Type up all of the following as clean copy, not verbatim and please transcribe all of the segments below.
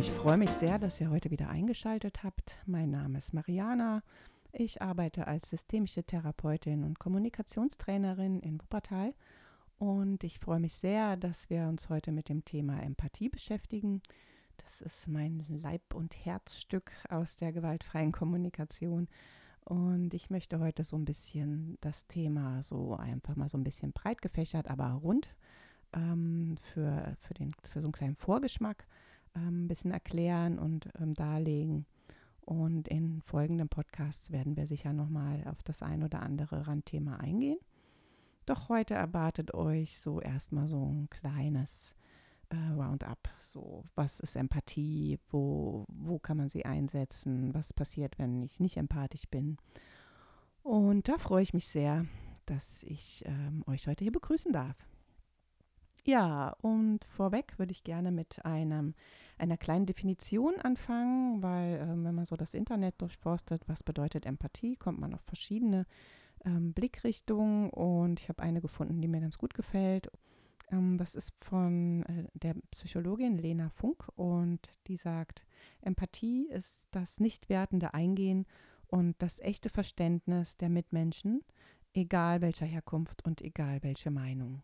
Ich freue mich sehr, dass ihr heute wieder eingeschaltet habt. Mein Name ist Mariana. Ich arbeite als systemische Therapeutin und Kommunikationstrainerin in Wuppertal. Und ich freue mich sehr, dass wir uns heute mit dem Thema Empathie beschäftigen. Das ist mein Leib- und Herzstück aus der gewaltfreien Kommunikation. Und ich möchte heute so ein bisschen das Thema so einfach mal so ein bisschen breit gefächert, aber rund für so einen kleinen Vorgeschmack ein bisschen erklären und darlegen. Und in folgenden Podcasts werden wir sicher nochmal auf das ein oder andere Randthema eingehen. Doch heute erwartet euch so erstmal so ein kleines Roundup. So, was ist Empathie? Wo kann man sie einsetzen? Was passiert, wenn ich nicht empathisch bin? Und da freue ich mich sehr, dass ich euch heute hier begrüßen darf. Ja, und vorweg würde ich gerne mit einer kleinen Definition anfangen, weil wenn man so das Internet durchforstet, was bedeutet Empathie, kommt man auf verschiedene Blickrichtungen und ich habe eine gefunden, die mir ganz gut gefällt. Das ist von der Psychologin Lena Funk und die sagt, Empathie ist das nicht wertende Eingehen und das echte Verständnis der Mitmenschen, egal welcher Herkunft und egal welche Meinung.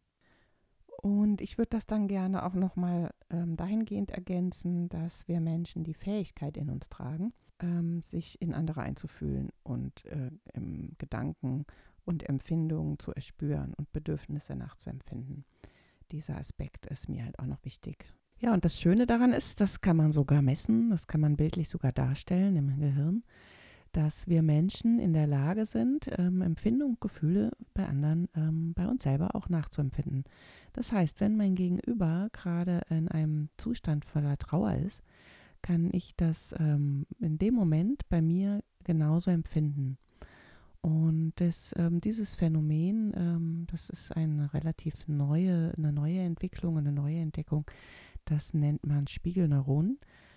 Und ich würde das dann gerne auch nochmal dahingehend ergänzen, dass wir Menschen die Fähigkeit in uns tragen, sich in andere einzufühlen und Gedanken und Empfindungen zu erspüren und Bedürfnisse nachzuempfinden. Dieser Aspekt ist mir halt auch noch wichtig. Ja, und das Schöne daran ist, das kann man sogar messen, das kann man bildlich sogar darstellen im Gehirn, dass wir Menschen in der Lage sind, Empfindungen und Gefühle bei anderen, bei uns selber auch nachzuempfinden. Das heißt, wenn mein Gegenüber gerade in einem Zustand voller Trauer ist, kann ich das in dem Moment bei mir genauso empfinden. Und dieses Phänomen, das ist eine eine neue Entwicklung, eine neue Entdeckung. Das nennt man Spiegelneuronen,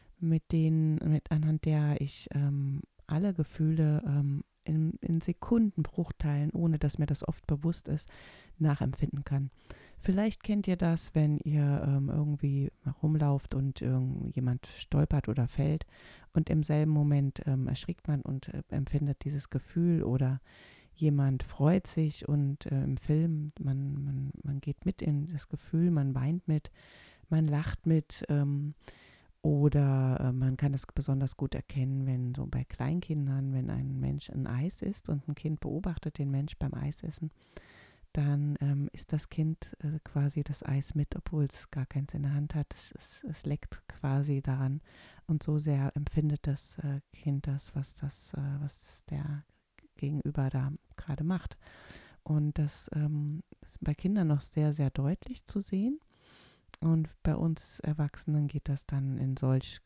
anhand der ich alle Gefühle in Sekundenbruchteilen, ohne dass mir das oft bewusst ist, nachempfinden kann. Vielleicht kennt ihr das, wenn ihr irgendwie rumlauft und jemand stolpert oder fällt und im selben Moment erschrickt man und empfindet dieses Gefühl oder jemand freut sich und im Film, man geht mit in das Gefühl, man weint mit, man lacht mit, oder man kann es besonders gut erkennen, wenn so bei Kleinkindern, wenn ein Mensch ein Eis isst und ein Kind beobachtet den Mensch beim Eisessen, dann isst das Kind quasi das Eis mit, obwohl es gar keins in der Hand hat. Es leckt quasi daran und so sehr empfindet das Kind was der Gegenüber da gerade macht. Und das ist bei Kindern noch sehr, sehr deutlich zu sehen. Und bei uns Erwachsenen geht das dann in solch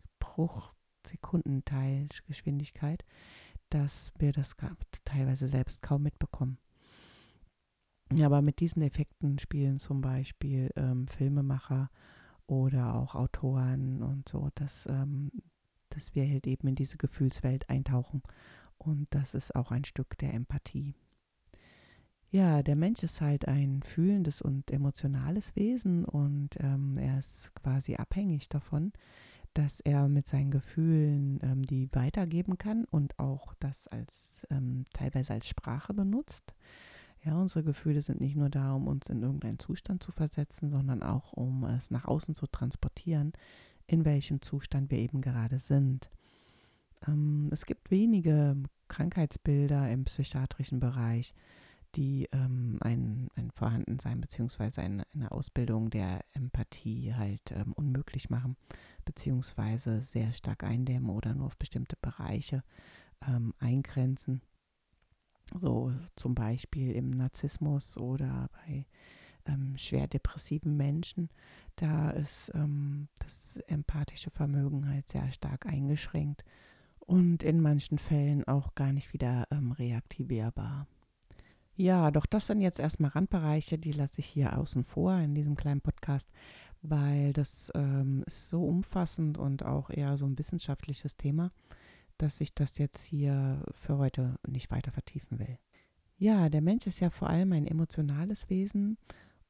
Bruchsekundenteilgeschwindigkeit, dass wir das teilweise selbst kaum mitbekommen. Ja, aber mit diesen Effekten spielen zum Beispiel Filmemacher oder auch Autoren und so, dass wir halt eben in diese Gefühlswelt eintauchen. Und das ist auch ein Stück der Empathie. Ja, der Mensch ist halt ein fühlendes und emotionales Wesen und er ist quasi abhängig davon, dass er mit seinen Gefühlen die weitergeben kann und auch das teilweise als Sprache benutzt. Ja, unsere Gefühle sind nicht nur da, um uns in irgendeinen Zustand zu versetzen, sondern auch, um es nach außen zu transportieren, in welchem Zustand wir eben gerade sind. Es gibt wenige Krankheitsbilder im psychiatrischen Bereich, die ein Vorhandensein bzw. eine Ausbildung der Empathie halt unmöglich machen, beziehungsweise sehr stark eindämmen oder nur auf bestimmte Bereiche eingrenzen. So zum Beispiel im Narzissmus oder bei schwer depressiven Menschen, da ist das empathische Vermögen halt sehr stark eingeschränkt und in manchen Fällen auch gar nicht wieder reaktivierbar. Ja, doch das sind jetzt erstmal Randbereiche, die lasse ich hier außen vor in diesem kleinen Podcast, weil das ist so umfassend und auch eher so ein wissenschaftliches Thema, dass ich das jetzt hier für heute nicht weiter vertiefen will. Ja, der Mensch ist ja vor allem ein emotionales Wesen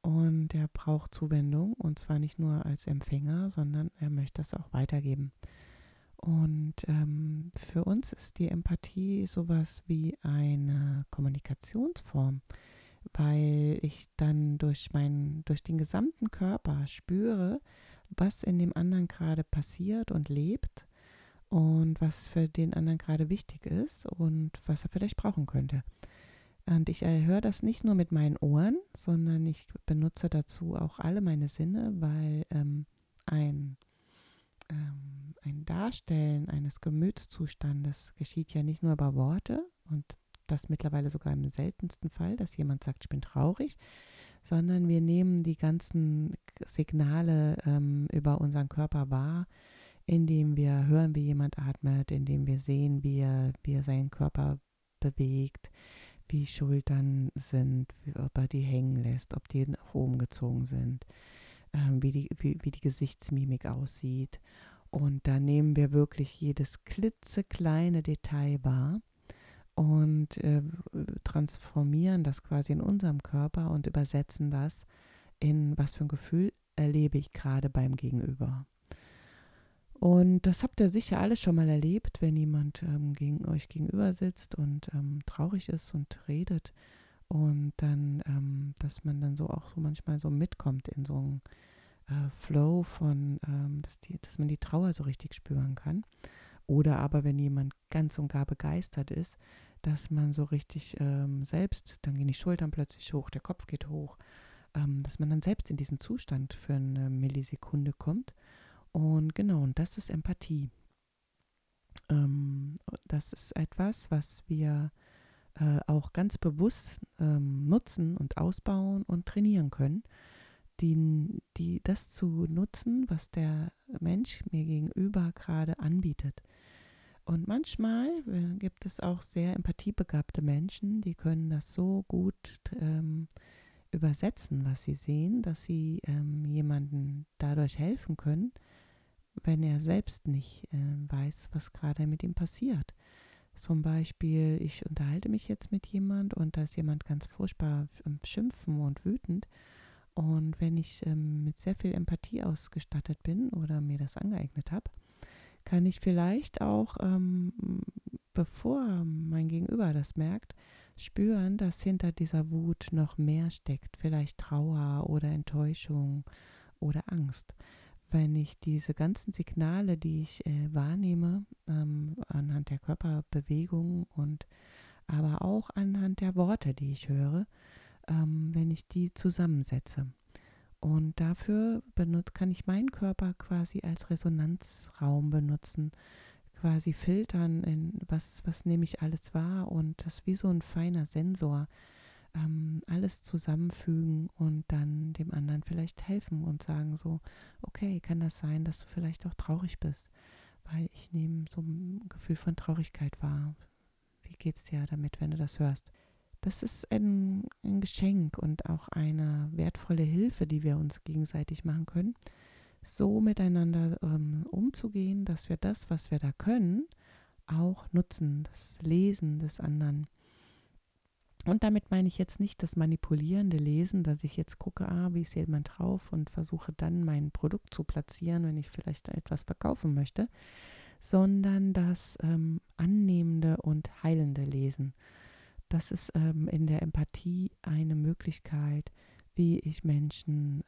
und er braucht Zuwendung und zwar nicht nur als Empfänger, sondern er möchte das auch weitergeben. Und für uns ist die Empathie sowas wie eine Kommunikationsform, weil ich dann durch den gesamten Körper spüre, was in dem anderen gerade passiert und lebt und was für den anderen gerade wichtig ist und was er vielleicht brauchen könnte. Und ich höre das nicht nur mit meinen Ohren, sondern ich benutze dazu auch alle meine Sinne, weil ein, ein Darstellen eines Gemütszustandes geschieht ja nicht nur über Worte und das mittlerweile sogar im seltensten Fall, dass jemand sagt, ich bin traurig, sondern wir nehmen die ganzen Signale über unseren Körper wahr, indem wir hören, wie jemand atmet, indem wir sehen, wie er seinen Körper bewegt, wie Schultern sind, ob er die hängen lässt, ob die nach oben gezogen sind, wie die Gesichtsmimik aussieht. Und da nehmen wir wirklich jedes klitzekleine Detail wahr und transformieren das quasi in unserem Körper und übersetzen das in, was für ein Gefühl erlebe ich gerade beim Gegenüber. Und das habt ihr sicher alles schon mal erlebt, wenn jemand euch gegenüber sitzt und traurig ist und redet und dann, dass man dann so auch so manchmal so mitkommt in so einen Flow von, dass man die Trauer so richtig spüren kann. Oder aber wenn jemand ganz und gar begeistert ist, dass man so richtig selbst, dann gehen die Schultern plötzlich hoch, der Kopf geht hoch, dass man dann selbst in diesen Zustand für eine Millisekunde kommt. Und genau, und das ist Empathie. Das ist etwas, was wir auch ganz bewusst nutzen und ausbauen und trainieren können, das zu nutzen, was der Mensch mir gegenüber gerade anbietet. Und manchmal gibt es auch sehr empathiebegabte Menschen, die können das so gut übersetzen, was sie sehen, dass sie jemandem dadurch helfen können, wenn er selbst nicht weiß, was gerade mit ihm passiert. Zum Beispiel, ich unterhalte mich jetzt mit jemand und da ist jemand ganz furchtbar schimpfen und wütend. Und wenn ich mit sehr viel Empathie ausgestattet bin oder mir das angeeignet habe, kann ich vielleicht auch, bevor mein Gegenüber das merkt, spüren, dass hinter dieser Wut noch mehr steckt. Vielleicht Trauer oder Enttäuschung oder Angst. Wenn ich diese ganzen Signale, die ich wahrnehme, anhand der Körperbewegung und aber auch anhand der Worte, die ich höre, wenn ich die zusammensetze. Und dafür kann ich meinen Körper quasi als Resonanzraum benutzen, quasi filtern, was nehme ich alles wahr und das wie so ein feiner Sensor alles zusammenfügen und dann dem anderen vielleicht helfen und sagen so, okay, kann das sein, dass du vielleicht auch traurig bist, weil ich nehme so ein Gefühl von Traurigkeit wahr. Wie geht's dir damit, wenn du das hörst? Das ist ein Geschenk und auch eine wertvolle Hilfe, die wir uns gegenseitig machen können, so miteinander umzugehen, dass wir das, was wir da können, auch nutzen, das Lesen des anderen. Und damit meine ich jetzt nicht das manipulierende Lesen, dass ich jetzt gucke, wie ist jemand drauf und versuche dann mein Produkt zu platzieren, wenn ich vielleicht etwas verkaufen möchte, sondern das annehmende und heilende Lesen. Das ist in der Empathie eine Möglichkeit, wie ich Menschen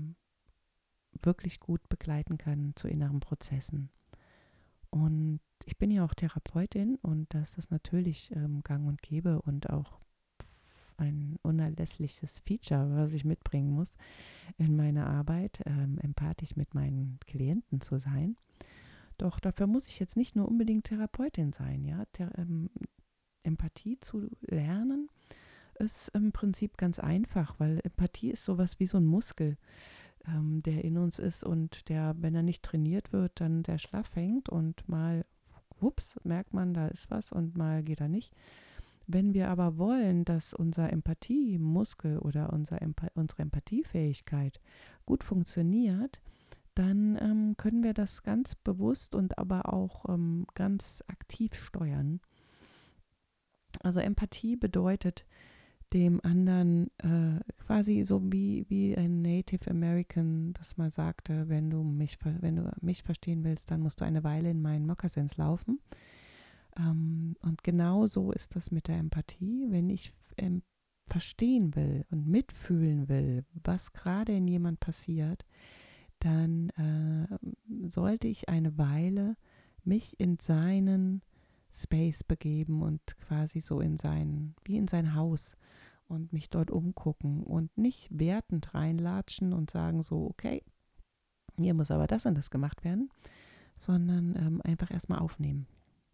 wirklich gut begleiten kann zu inneren Prozessen. Und ich bin ja auch Therapeutin und das ist natürlich gang und gäbe und auch ein unerlässliches Feature, was ich mitbringen muss in meiner Arbeit, empathisch mit meinen Klienten zu sein. Doch dafür muss ich jetzt nicht nur unbedingt Therapeutin sein. Ja? Empathie zu lernen ist im Prinzip ganz einfach, weil Empathie ist sowas wie so ein Muskel, der in uns ist und der, wenn er nicht trainiert wird, dann sehr schlaff hängt und mal, ups, merkt man, da ist was und mal geht er nicht. Wenn wir aber wollen, dass unser Empathiemuskel oder unsere Empathiefähigkeit gut funktioniert, dann können wir das ganz bewusst und aber auch ganz aktiv steuern. Also Empathie bedeutet, dem anderen quasi so wie ein Native American das mal sagte, wenn du mich verstehen willst, dann musst du eine Weile in meinen Mokassins laufen. Und genau so ist das mit der Empathie. Wenn ich verstehen will und mitfühlen will, was gerade in jemand passiert, dann sollte ich eine Weile mich in seinen Space begeben und quasi so wie in sein Haus und mich dort umgucken und nicht wertend reinlatschen und sagen so, okay, hier muss aber das und das gemacht werden, sondern einfach erstmal aufnehmen.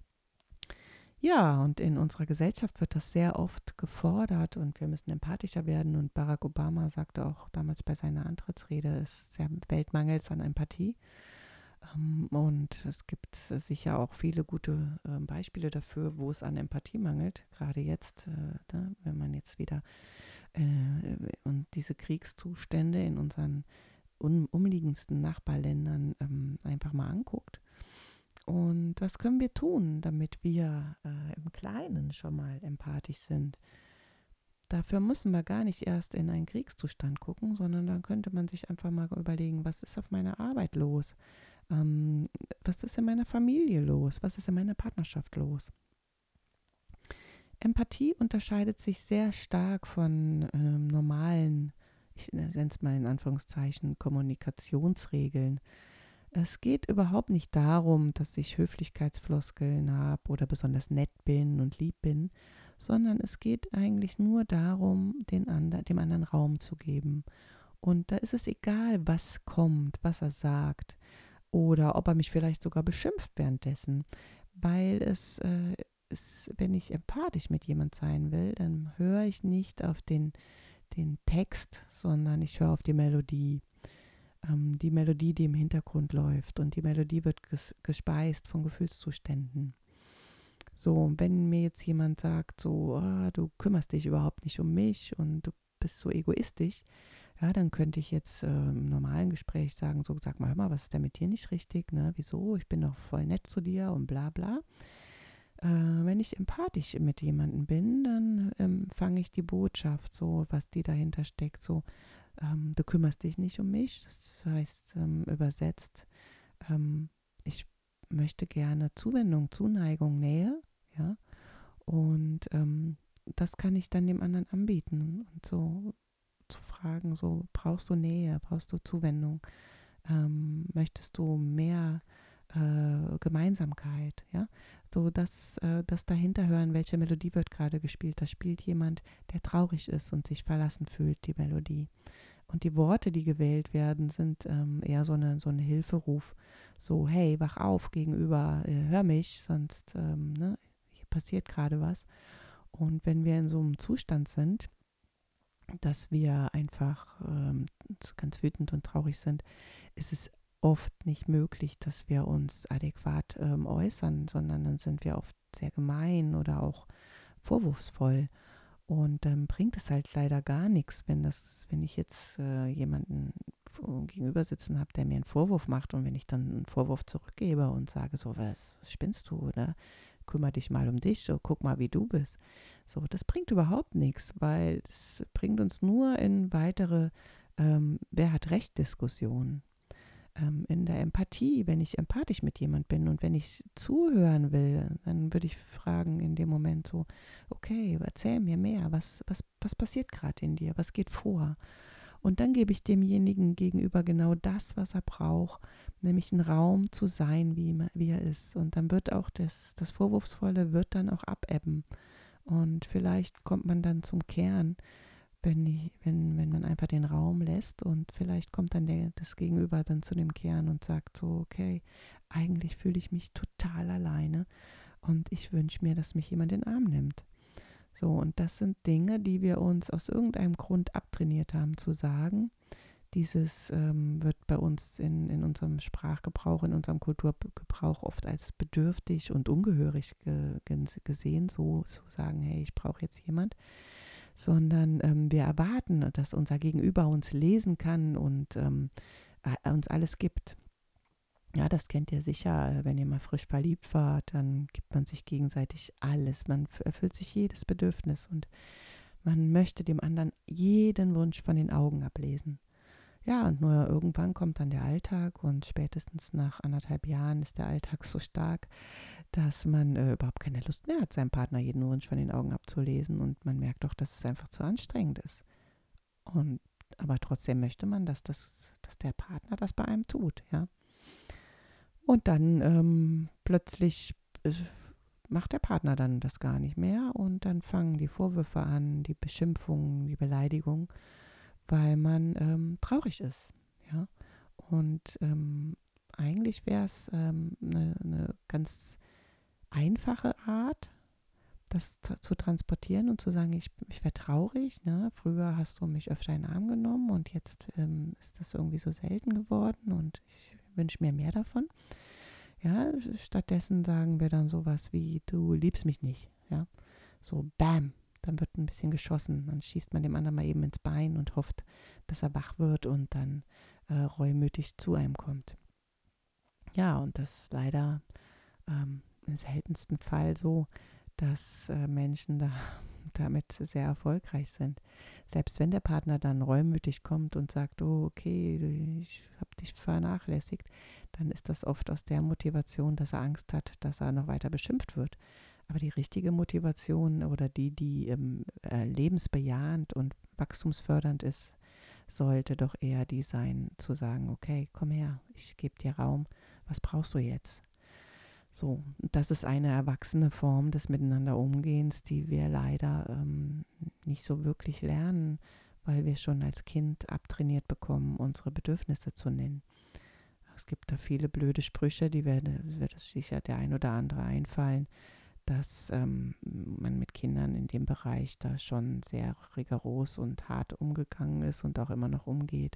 Ja, und in unserer Gesellschaft wird das sehr oft gefordert und wir müssen empathischer werden. Und Barack Obama sagte auch damals bei seiner Antrittsrede, es ist ja Weltmangels an Empathie. Und es gibt sicher auch viele gute Beispiele dafür, wo es an Empathie mangelt. Gerade jetzt, wenn man jetzt wieder und diese Kriegszustände in unseren umliegendsten Nachbarländern einfach mal anguckt. Und was können wir tun, damit wir im Kleinen schon mal empathisch sind? Dafür müssen wir gar nicht erst in einen Kriegszustand gucken, sondern dann könnte man sich einfach mal überlegen, was ist auf meiner Arbeit los? Was ist in meiner Familie los? Was ist in meiner Partnerschaft los? Empathie unterscheidet sich sehr stark von normalen, ich nenne es mal in Anführungszeichen, Kommunikationsregeln. Es geht überhaupt nicht darum, dass ich Höflichkeitsfloskeln habe oder besonders nett bin und lieb bin, sondern es geht eigentlich nur darum, dem anderen Raum zu geben. Und da ist es egal, was kommt, was er sagt oder ob er mich vielleicht sogar beschimpft währenddessen, weil wenn ich empathisch mit jemand sein will, dann höre ich nicht auf den Text, sondern ich höre auf die Melodie. Die Melodie, die im Hintergrund läuft. Und die Melodie wird gespeist von Gefühlszuständen. So, wenn mir jetzt jemand sagt, so, du kümmerst dich überhaupt nicht um mich und du bist so egoistisch, ja, dann könnte ich jetzt im normalen Gespräch sagen, so, sag mal, hör mal, was ist denn mit dir nicht richtig, ne? Wieso? Ich bin doch voll nett zu dir und bla bla. Wenn ich empathisch mit jemandem bin, dann fange ich die Botschaft, so, was die dahinter steckt, so, du kümmerst dich nicht um mich. Das heißt übersetzt, ich möchte gerne Zuwendung, Zuneigung, Nähe, ja. Und das kann ich dann dem anderen anbieten und so zu fragen, so brauchst du Nähe, brauchst du Zuwendung, möchtest du mehr Gemeinsamkeit, ja, so das dahinter hören, welche Melodie wird gerade gespielt. Da spielt jemand, der traurig ist und sich verlassen fühlt, die Melodie. Und die Worte, die gewählt werden, sind eher so eine Hilferuf. So, hey, wach auf gegenüber, hör mich, sonst ne, hier passiert gerade was. Und wenn wir in so einem Zustand sind, dass wir einfach ganz wütend und traurig sind, ist es oft nicht möglich, dass wir uns adäquat äußern, sondern dann sind wir oft sehr gemein oder auch vorwurfsvoll. Und dann bringt es halt leider gar nichts, wenn ich jetzt jemanden gegenüber sitzen habe, der mir einen Vorwurf macht und wenn ich dann einen Vorwurf zurückgebe und sage so, was spinnst du oder kümmere dich mal um dich, so guck mal, wie du bist. So, das bringt überhaupt nichts, weil es bringt uns nur in weitere wer hat Recht Diskussionen. In der Empathie, wenn ich empathisch mit jemand bin und wenn ich zuhören will, dann würde ich fragen in dem Moment so, okay, erzähl mir mehr, was passiert gerade in dir, was geht vor? Und dann gebe ich demjenigen gegenüber genau das, was er braucht, nämlich einen Raum zu sein, wie er ist. Und dann wird auch das Vorwurfsvolle wird dann auch abebben. Und vielleicht kommt man dann zum Kern, wenn man einfach den Raum lässt und vielleicht kommt dann das Gegenüber dann zu dem Kern und sagt so, okay, eigentlich fühle ich mich total alleine und ich wünsche mir, dass mich jemand in den Arm nimmt. So, und das sind Dinge, die wir uns aus irgendeinem Grund abtrainiert haben zu sagen. Dieses wird bei uns in unserem Sprachgebrauch, in unserem Kulturgebrauch oft als bedürftig und ungehörig gesehen, so zu sagen, hey, ich brauche jetzt jemand, sondern wir erwarten, dass unser Gegenüber uns lesen kann und uns alles gibt. Ja, das kennt ihr sicher, wenn ihr mal frisch verliebt wart, dann gibt man sich gegenseitig alles. Man erfüllt sich jedes Bedürfnis und Man möchte dem anderen jeden Wunsch von den Augen ablesen. Ja, und nur irgendwann kommt dann der Alltag und spätestens nach 1,5 Jahren ist der Alltag so stark, dass man überhaupt keine Lust mehr hat, seinem Partner jeden Wunsch von den Augen abzulesen und man merkt doch, dass es einfach zu anstrengend ist. Und aber trotzdem möchte man, dass der Partner das bei einem tut, ja. Und dann plötzlich macht der Partner dann das gar nicht mehr und dann fangen die Vorwürfe an, die Beschimpfungen, die Beleidigungen, weil man traurig ist, ja. Und eigentlich wäre es eine ganz einfache Art, das zu transportieren und zu sagen, ich wäre traurig. Ne? Früher hast du mich öfter in den Arm genommen und jetzt ist das irgendwie so selten geworden und ich wünsche mir mehr davon. Ja, stattdessen sagen wir dann sowas wie, du liebst mich nicht. Ja, so bam, dann wird ein bisschen geschossen. Dann schießt man dem anderen mal eben ins Bein und hofft, dass er wach wird und dann reumütig zu einem kommt. Ja, und das ist leider im seltensten Fall so, dass Menschen damit sehr erfolgreich sind. Selbst wenn der Partner dann reumütig kommt und sagt, oh, okay, ich habe dich vernachlässigt, dann ist das oft aus der Motivation, dass er Angst hat, dass er noch weiter beschimpft wird. Aber die richtige Motivation oder die lebensbejahend und wachstumsfördernd ist, sollte doch eher die sein, zu sagen, okay, komm her, ich gebe dir Raum, was brauchst du jetzt? So, das ist eine erwachsene Form des Miteinanderumgehens, die wir leider nicht so wirklich lernen, weil wir schon als Kind abtrainiert bekommen, unsere Bedürfnisse zu nennen. Es gibt da viele blöde Sprüche, wird es sicher der ein oder andere einfallen, dass man mit Kindern in dem Bereich da schon sehr rigoros und hart umgegangen ist und auch immer noch umgeht.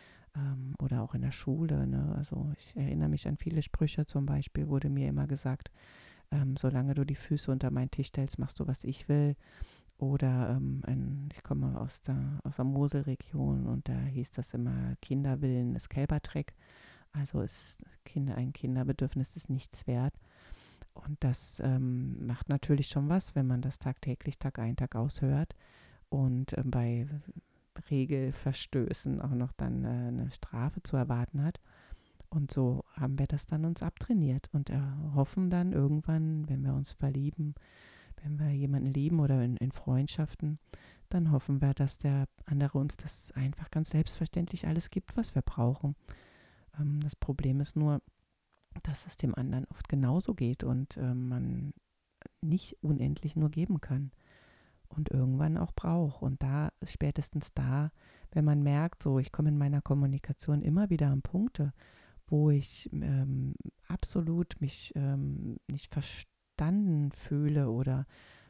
Oder auch in der Schule. Ne? Also ich erinnere mich an viele Sprüche, zum Beispiel wurde mir immer gesagt, solange du die Füße unter meinen Tisch stellst, machst du, was ich will. Oder ich komme aus der Moselregion und da hieß das immer, Kinderwillen ist Kälbertreck. Also ein Kinderbedürfnis ist nichts wert. Und das macht natürlich schon was, wenn man das tagtäglich, Tag ein, Tag aus hört. Und bei Regelverstößen auch noch dann eine Strafe zu erwarten hat. Und so haben wir das dann uns abtrainiert und hoffen dann irgendwann, wenn wir uns verlieben, wenn wir jemanden lieben oder in Freundschaften, dann hoffen wir, dass der andere uns das einfach ganz selbstverständlich alles gibt, was wir brauchen. Das Problem ist nur, dass es dem anderen oft genauso geht und man nicht unendlich nur geben kann und irgendwann auch braucht. Und da, spätestens da, wenn man merkt, so ich komme in meiner Kommunikation immer wieder an Punkte, wo ich absolut mich nicht verstanden fühle oder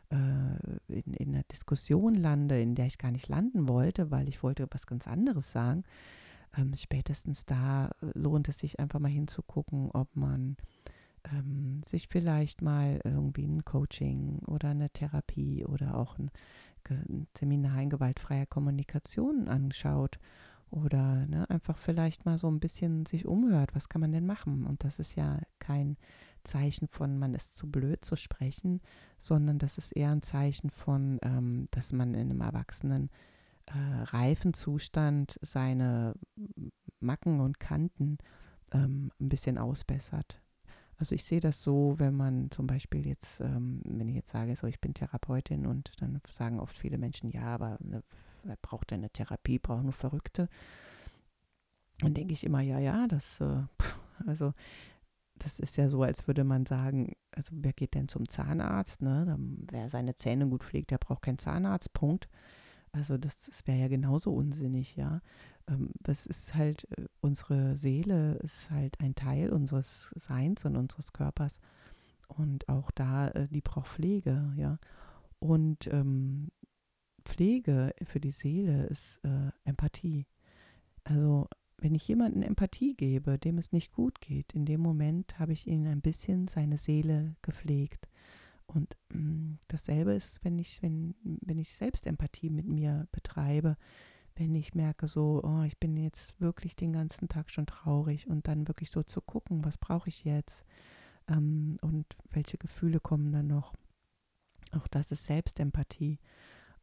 in einer Diskussion lande, in der ich gar nicht landen wollte, weil ich wollte was ganz anderes sagen. Spätestens da lohnt es sich einfach mal hinzugucken, ob man sich vielleicht mal irgendwie ein Coaching oder eine Therapie oder auch ein Seminar in gewaltfreier Kommunikation anschaut oder ne, einfach vielleicht mal so ein bisschen sich umhört, was kann man denn machen? Und das ist ja kein Zeichen von, man ist zu blöd zu sprechen, sondern das ist eher ein Zeichen von, dass man in einem erwachsenen, reifen Zustand seine Macken und Kanten ein bisschen ausbessert. Also ich sehe das so, wenn man zum Beispiel jetzt, wenn ich jetzt sage, so ich bin Therapeutin und dann sagen oft viele Menschen, ja, aber wer braucht denn eine Therapie, braucht nur Verrückte. Dann denke ich immer, ja, also das ist ja so, als würde man sagen, also wer geht denn zum Zahnarzt, ne? Wer seine Zähne gut pflegt, der braucht keinen Zahnarzt, Punkt. Also das wäre ja genauso unsinnig, ja. Das ist halt, unsere Seele ist halt ein Teil unseres Seins und unseres Körpers. Und auch da, die braucht Pflege, ja. Und Pflege für die Seele ist Empathie. Also wenn ich jemandem Empathie gebe, dem es nicht gut geht, in dem Moment habe ich ihm ein bisschen seine Seele gepflegt. Und dasselbe ist, wenn ich selbst Empathie mit mir betreibe, wenn ich merke so, oh, ich bin jetzt wirklich den ganzen Tag schon traurig und dann wirklich so zu gucken, was brauche ich jetzt und welche Gefühle kommen dann noch. Auch das ist Selbstempathie.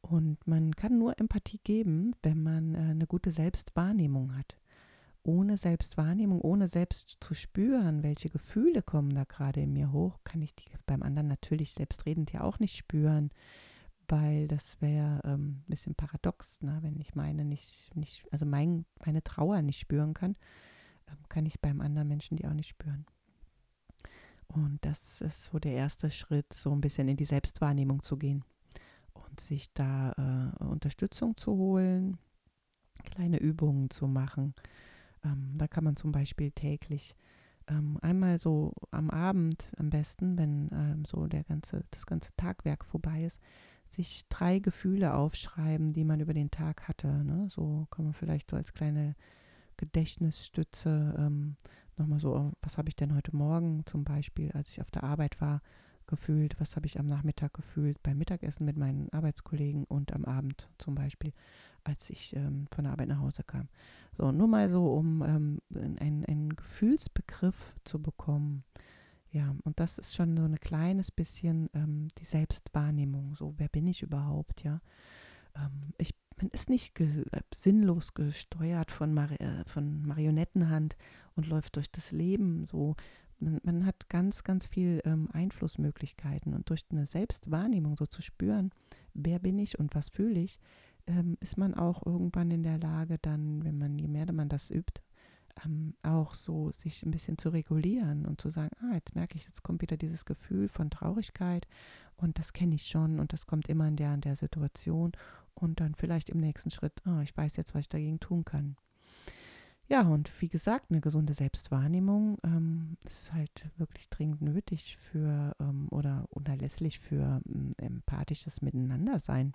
Und man kann nur Empathie geben, wenn man eine gute Selbstwahrnehmung hat. Ohne Selbstwahrnehmung, ohne selbst zu spüren, welche Gefühle kommen da gerade in mir hoch, kann ich die beim anderen natürlich selbstredend ja auch nicht spüren, weil das wäre ein bisschen paradox, ne? Wenn ich also meine Trauer nicht spüren kann, kann ich beim anderen Menschen die auch nicht spüren. Und das ist so der erste Schritt, so ein bisschen in die Selbstwahrnehmung zu gehen und sich da Unterstützung zu holen, kleine Übungen zu machen. Da kann man zum Beispiel täglich einmal so am Abend am besten, wenn so das ganze Tagwerk vorbei ist, sich 3 Gefühle aufschreiben, die man über den Tag hatte. Ne? So kann man vielleicht so als kleine Gedächtnisstütze nochmal so, was habe ich denn heute Morgen zum Beispiel, als ich auf der Arbeit war, gefühlt, was habe ich am Nachmittag gefühlt beim Mittagessen mit meinen Arbeitskollegen und am Abend zum Beispiel, als ich von der Arbeit nach Hause kam. So, nur mal so, um einen Gefühlsbegriff zu bekommen. Ja, und das ist schon so ein kleines bisschen die Selbstwahrnehmung. So, wer bin ich überhaupt, ja? Man ist nicht sinnlos gesteuert von Marionettenhand und läuft durch das Leben so. Man hat ganz, ganz viel Einflussmöglichkeiten und durch eine Selbstwahrnehmung so zu spüren, wer bin ich und was fühle ich, ist man auch irgendwann in der Lage dann, je mehr man das übt, auch so sich ein bisschen zu regulieren und zu sagen, jetzt merke ich, jetzt kommt wieder dieses Gefühl von Traurigkeit und das kenne ich schon und das kommt immer in der Situation und dann vielleicht im nächsten Schritt, ich weiß jetzt, was ich dagegen tun kann. Ja, und wie gesagt, eine gesunde Selbstwahrnehmung ist halt wirklich dringend nötig für oder unerlässlich für empathisches Miteinandersein,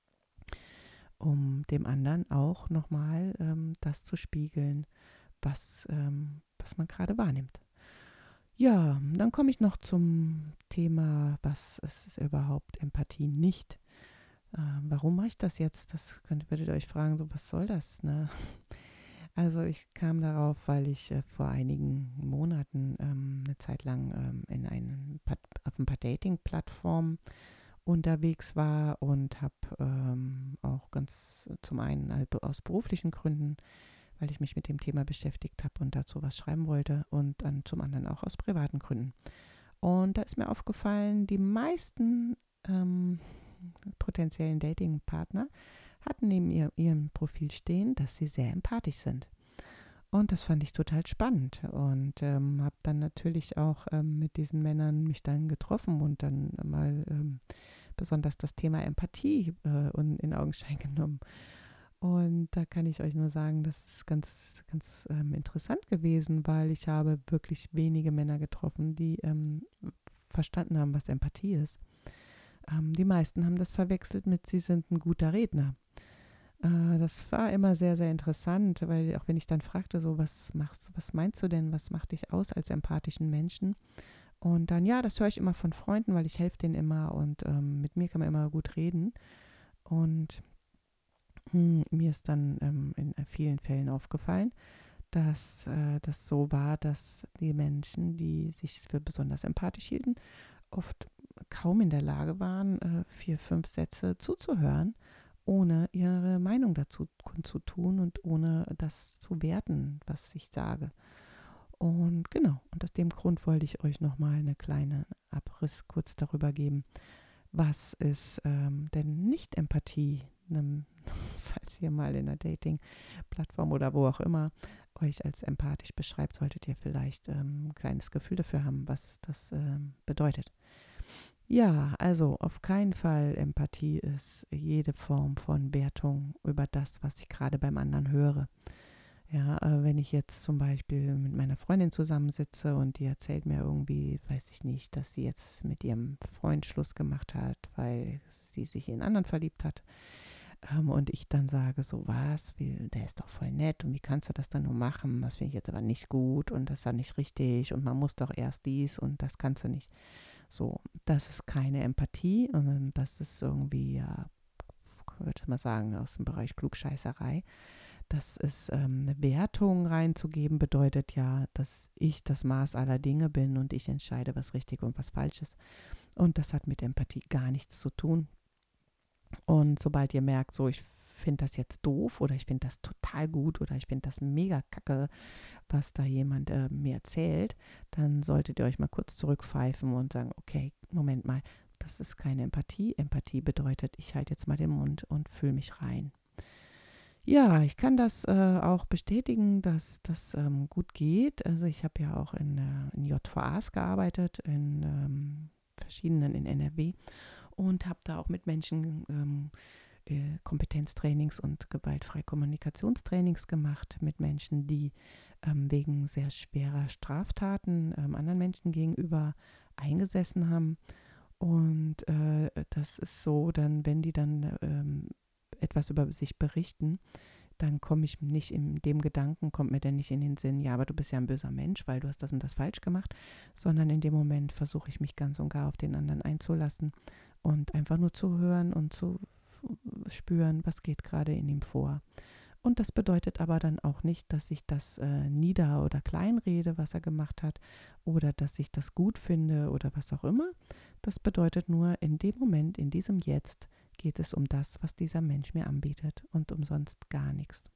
um dem anderen auch nochmal das zu spiegeln, was man gerade wahrnimmt. Ja, dann komme ich noch zum Thema, was ist überhaupt Empathie nicht? Warum mache ich das jetzt? Würdet ihr euch fragen, so was soll das? Ne? Also ich kam darauf, weil ich vor einigen Monaten eine Zeit lang auf ein paar Dating-Plattformen unterwegs war und habe auch ganz zum einen halt aus beruflichen Gründen, weil ich mich mit dem Thema beschäftigt habe und dazu was schreiben wollte und dann zum anderen auch aus privaten Gründen. Und da ist mir aufgefallen, die meisten potenziellen Dating-Partner hatten neben ihrem Profil stehen, dass sie sehr empathisch sind. Und das fand ich total spannend und habe dann natürlich auch mit diesen Männern mich dann getroffen und dann mal besonders das Thema Empathie in Augenschein genommen. Und da kann ich euch nur sagen, das ist ganz, ganz interessant gewesen, weil ich habe wirklich wenige Männer getroffen, die verstanden haben, was Empathie ist. Die meisten haben das verwechselt mit, sie sind ein guter Redner. Das war immer sehr, sehr interessant, weil auch wenn ich dann fragte, so, was meinst du denn, was macht dich aus als empathischen Menschen? Und dann, ja, das höre ich immer von Freunden, weil ich helfe denen immer und mit mir kann man immer gut reden. Und mir ist dann in vielen Fällen aufgefallen, dass das so war, dass die Menschen, die sich für besonders empathisch hielten, oft kaum in der Lage waren, 4, 5 Sätze zuzuhören, ohne ihre Meinung dazu kundzutun und ohne das zu werten, was ich sage. Und genau, und aus dem Grund wollte ich euch nochmal eine kleine Abriss kurz darüber geben, was ist denn nicht Empathie, falls ihr mal in einer Dating-Plattform oder wo auch immer euch als empathisch beschreibt, solltet ihr vielleicht ein kleines Gefühl dafür haben, was das bedeutet. Ja, also auf keinen Fall Empathie ist jede Form von Wertung über das, was ich gerade beim anderen höre. Ja, wenn ich jetzt zum Beispiel mit meiner Freundin zusammensitze und die erzählt mir irgendwie, weiß ich nicht, dass sie jetzt mit ihrem Freund Schluss gemacht hat, weil sie sich in einen anderen verliebt hat. Und ich dann sage so, der ist doch voll nett und wie kannst du das dann nur machen? Das finde ich jetzt aber nicht gut und das ist dann nicht richtig und man muss doch erst dies und das kannst du nicht. So, das ist keine Empathie und das ist irgendwie, ja, würde ich mal sagen, aus dem Bereich Klugscheißerei. Das ist eine Wertung reinzugeben, bedeutet ja, dass ich das Maß aller Dinge bin und ich entscheide, was richtig und was falsch ist. Und das hat mit Empathie gar nichts zu tun. Und sobald ihr merkt, so ich finde das jetzt doof oder ich finde das total gut oder ich finde das mega kacke, was da jemand mir erzählt, dann solltet ihr euch mal kurz zurückpfeifen und sagen, okay, Moment mal, das ist keine Empathie. Empathie bedeutet, ich halte jetzt mal den Mund und fühle mich rein. Ja, ich kann das auch bestätigen, dass das gut geht. Also ich habe ja auch in JVAs gearbeitet, in verschiedenen in NRW und habe da auch mit Menschen Kompetenztrainings und gewaltfreie Kommunikationstrainings gemacht mit Menschen, die wegen sehr schwerer Straftaten anderen Menschen gegenüber eingesessen haben. Und das ist so, dann, wenn die dann etwas über sich berichten, dann komme ich nicht in dem Gedanken, kommt mir denn nicht in den Sinn, ja, aber du bist ja ein böser Mensch, weil du hast das und das falsch gemacht, sondern in dem Moment versuche ich mich ganz und gar auf den anderen einzulassen und einfach nur zu hören und zu spüren, was geht gerade in ihm vor. Und das bedeutet aber dann auch nicht, dass ich das nieder- oder kleinrede, was er gemacht hat, oder dass ich das gut finde oder was auch immer. Das bedeutet nur, in dem Moment, in diesem Jetzt, geht es um das, was dieser Mensch mir anbietet und umsonst gar nichts.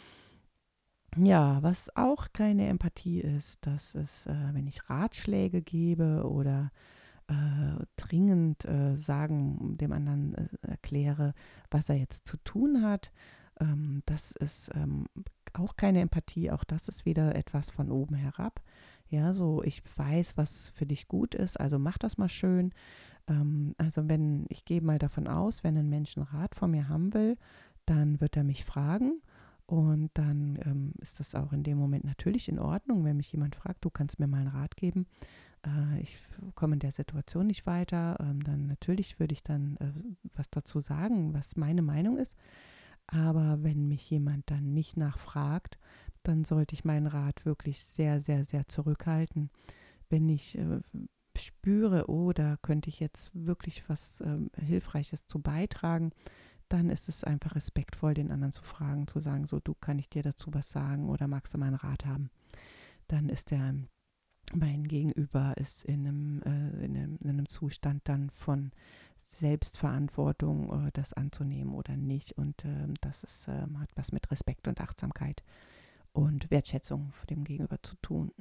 Ja, was auch keine Empathie ist, das ist, wenn ich Ratschläge gebe oder dringend sagen, dem anderen erkläre, was er jetzt zu tun hat. Das ist auch keine Empathie, auch das ist wieder etwas von oben herab. Ja, so ich weiß, was für dich gut ist, also mach das mal schön. Also wenn, ich gehe mal davon aus, wenn ein Mensch einen Rat von mir haben will, dann wird er mich fragen und dann ist das auch in dem Moment natürlich in Ordnung, wenn mich jemand fragt, du kannst mir mal einen Rat geben, ich komme in der Situation nicht weiter, dann natürlich würde ich dann was dazu sagen, was meine Meinung ist. Aber wenn mich jemand dann nicht nachfragt, dann sollte ich meinen Rat wirklich sehr, sehr, sehr zurückhalten. Wenn ich spüre, oh, da könnte ich jetzt wirklich was Hilfreiches zu beitragen, dann ist es einfach respektvoll, den anderen zu fragen, zu sagen, so, du, kann ich dir dazu was sagen oder magst du meinen Rat haben? Dann ist der mein Gegenüber ist in einem Zustand dann von Selbstverantwortung, das anzunehmen oder nicht. Und das ist, hat was mit Respekt und Achtsamkeit und Wertschätzung dem Gegenüber zu tun.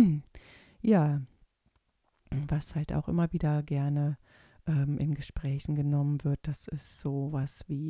Ja, was halt auch immer wieder gerne in Gesprächen genommen wird, das ist sowas wie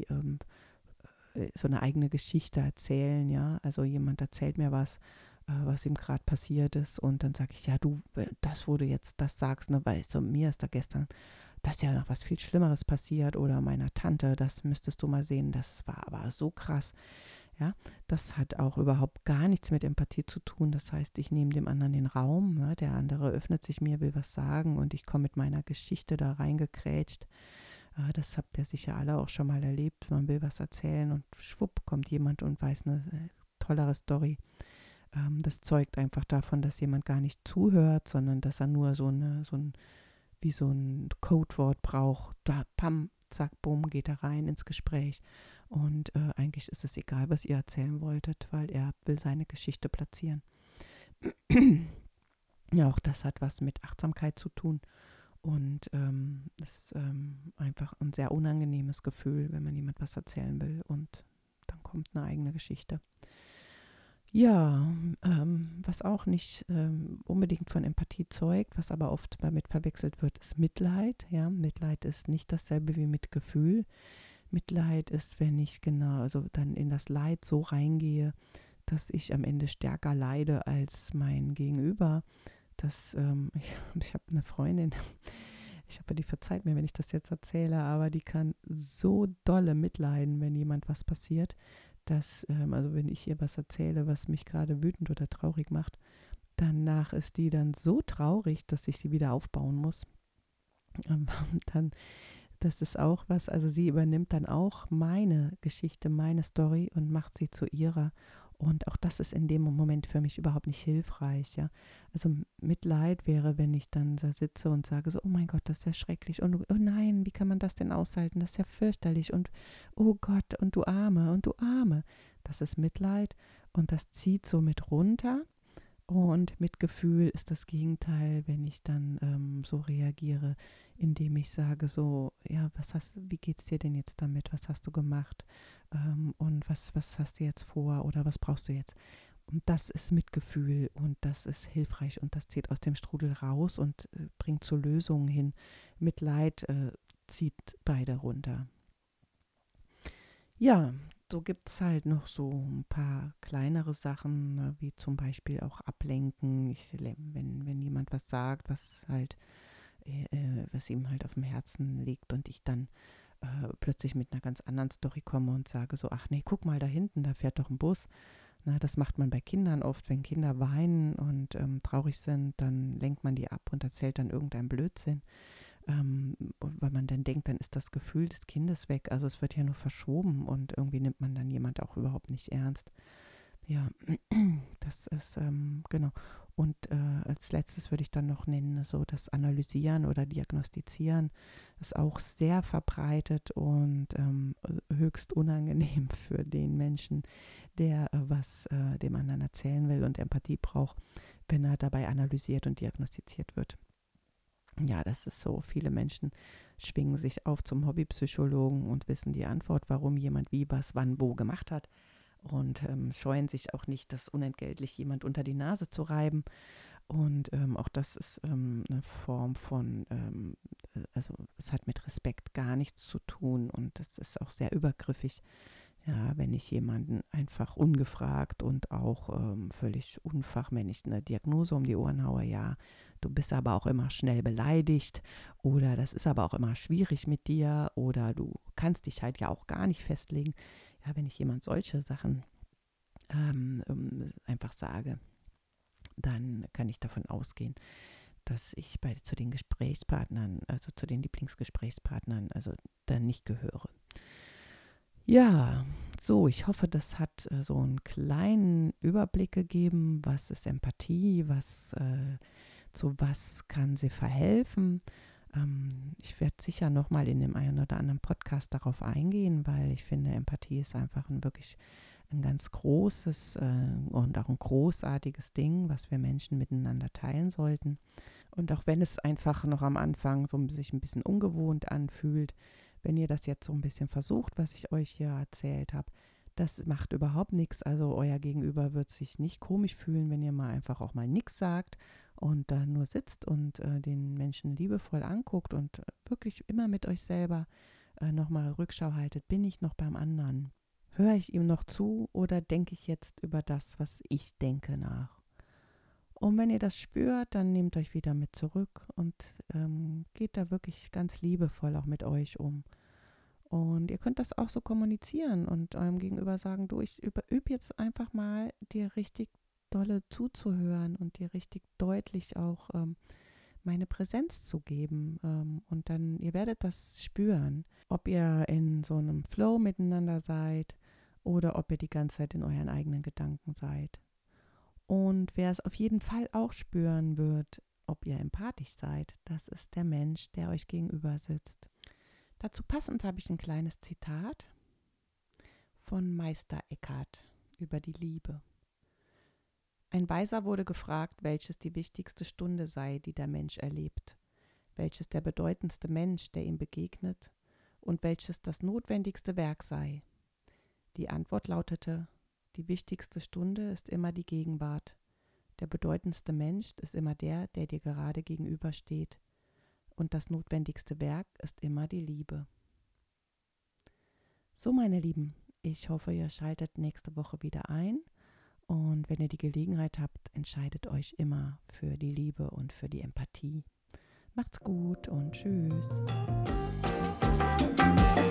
so eine eigene Geschichte erzählen, ja. Also jemand erzählt mir was ihm gerade passiert ist und dann sage ich, ja du, das, wo du jetzt das sagst, ne, weißt du, mir ist da gestern das ist ja noch was viel Schlimmeres passiert oder meiner Tante, das müsstest du mal sehen, das war aber so krass, ja. Das hat auch überhaupt gar nichts mit Empathie zu tun, das heißt, ich nehme dem anderen den Raum, ne? Der andere öffnet sich mir, will was sagen und ich komme mit meiner Geschichte da reingekrätscht. Das habt ihr sicher alle auch schon mal erlebt. Man will was erzählen und schwupp kommt jemand und weiß eine tollere Story. Das zeugt einfach davon, dass jemand gar nicht zuhört, sondern dass er nur wie so ein Codewort braucht. Da, pam, zack, bumm, geht er rein ins Gespräch. Und eigentlich ist es egal, was ihr erzählen wolltet, weil er will seine Geschichte platzieren. Ja, auch das hat was mit Achtsamkeit zu tun. Und ist einfach ein sehr unangenehmes Gefühl, wenn man jemand was erzählen will und dann kommt eine eigene Geschichte. Ja, was auch nicht unbedingt von Empathie zeugt, was aber oft damit verwechselt wird, ist Mitleid. Ja, Mitleid ist nicht dasselbe wie Mitgefühl. Mitleid ist, wenn ich genau, also dann in das Leid so reingehe, dass ich am Ende stärker leide als mein Gegenüber. Ich habe eine Freundin, ich hoffe, die verzeiht mir, wenn ich das jetzt erzähle, aber die kann so dolle mitleiden, wenn jemand was passiert, dass, also wenn ich ihr was erzähle, was mich gerade wütend oder traurig macht, danach ist die dann so traurig, dass ich sie wieder aufbauen muss. Ähm, dann, das ist auch was, also sie übernimmt dann auch meine Geschichte, meine Story und macht sie zu ihrer. Und auch das ist in dem Moment für mich überhaupt nicht hilfreich, ja. Also Mitleid wäre, wenn ich dann da sitze und sage so, oh mein Gott, das ist ja schrecklich und oh nein, wie kann man das denn aushalten? Das ist ja fürchterlich und oh Gott und du Arme und du Arme. Das ist Mitleid und das zieht so mit runter. Und Mitgefühl ist das Gegenteil, wenn ich dann so reagiere. indem ich sage so, ja, wie geht's dir denn jetzt damit? Was hast du gemacht? Und was hast du jetzt vor oder was brauchst du jetzt? Und das ist Mitgefühl und das ist hilfreich und das zieht aus dem Strudel raus und bringt zu Lösungen hin. Mitleid zieht beide runter. Ja, so gibt es halt noch so ein paar kleinere Sachen, ne, wie zum Beispiel auch ablenken. Wenn jemand was sagt, was ihm halt auf dem Herzen liegt und ich dann plötzlich mit einer ganz anderen Story komme und sage so, ach nee, guck mal da hinten, da fährt doch ein Bus. Na, das macht man bei Kindern oft, wenn Kinder weinen und traurig sind, dann lenkt man die ab und erzählt dann irgendeinen Blödsinn, weil man dann denkt, dann ist das Gefühl des Kindes weg. Also es wird ja nur verschoben und irgendwie nimmt man dann jemand auch überhaupt nicht ernst. Ja, das ist, genau. Und als letztes würde ich dann noch nennen, so das Analysieren oder Diagnostizieren ist auch sehr verbreitet und höchst unangenehm für den Menschen, der was dem anderen erzählen will und Empathie braucht, wenn er dabei analysiert und diagnostiziert wird. Ja, das ist so. Viele Menschen schwingen sich auf zum Hobbypsychologen und wissen die Antwort, warum jemand wie, was, wann, wo gemacht hat und scheuen sich auch nicht, das unentgeltlich jemand unter die Nase zu reiben. Und auch das ist eine Form von, also es hat mit Respekt gar nichts zu tun und das ist auch sehr übergriffig. Ja, wenn ich jemanden einfach ungefragt und auch völlig unfachmännisch eine Diagnose um die Ohren haue, ja, du bist aber auch immer schnell beleidigt oder das ist aber auch immer schwierig mit dir oder du kannst dich halt ja auch gar nicht festlegen. Ja, wenn ich jemand solche Sachen einfach sage, dann kann ich davon ausgehen, dass ich zu den Gesprächspartnern, also zu den Lieblingsgesprächspartnern, also dann nicht gehöre. Ja, so, ich hoffe, das hat so einen kleinen Überblick gegeben, was ist Empathie, zu was kann sie verhelfen. Ich werde sicher nochmal in dem einen oder anderen Podcast darauf eingehen, weil ich finde, Empathie ist einfach wirklich ein ganz großes und auch ein großartiges Ding, was wir Menschen miteinander teilen sollten. Und auch wenn es einfach noch am Anfang sich ein bisschen ungewohnt anfühlt, wenn ihr das jetzt so ein bisschen versucht, was ich euch hier erzählt habe, das macht überhaupt nichts. Also euer Gegenüber wird sich nicht komisch fühlen, wenn ihr mal einfach auch mal nichts sagt und da nur sitzt und den Menschen liebevoll anguckt und wirklich immer mit euch selber nochmal Rückschau haltet. Bin ich noch beim anderen? Höre ich ihm noch zu oder denke ich jetzt über das, was ich denke, nach? Und wenn ihr das spürt, dann nehmt euch wieder mit zurück und geht da wirklich ganz liebevoll auch mit euch um. Und ihr könnt das auch so kommunizieren und eurem Gegenüber sagen, du, ich übe jetzt einfach mal, dir richtig dolle zuzuhören und dir richtig deutlich auch meine Präsenz zu geben. Und dann, ihr werdet das spüren, ob ihr in so einem Flow miteinander seid oder ob ihr die ganze Zeit in euren eigenen Gedanken seid. Und wer es auf jeden Fall auch spüren wird, ob ihr empathisch seid, das ist der Mensch, der euch gegenüber sitzt. Dazu passend habe ich ein kleines Zitat von Meister Eckhart über die Liebe. Ein Weiser wurde gefragt, welches die wichtigste Stunde sei, die der Mensch erlebt, welches der bedeutendste Mensch, der ihm begegnet, und welches das notwendigste Werk sei. Die Antwort lautete: Die wichtigste Stunde ist immer die Gegenwart. Der bedeutendste Mensch ist immer der dir gerade gegenübersteht. Und das notwendigste Werk ist immer die Liebe. So, meine Lieben, ich hoffe, ihr schaltet nächste Woche wieder ein. Und wenn ihr die Gelegenheit habt, entscheidet euch immer für die Liebe und für die Empathie. Macht's gut und tschüss.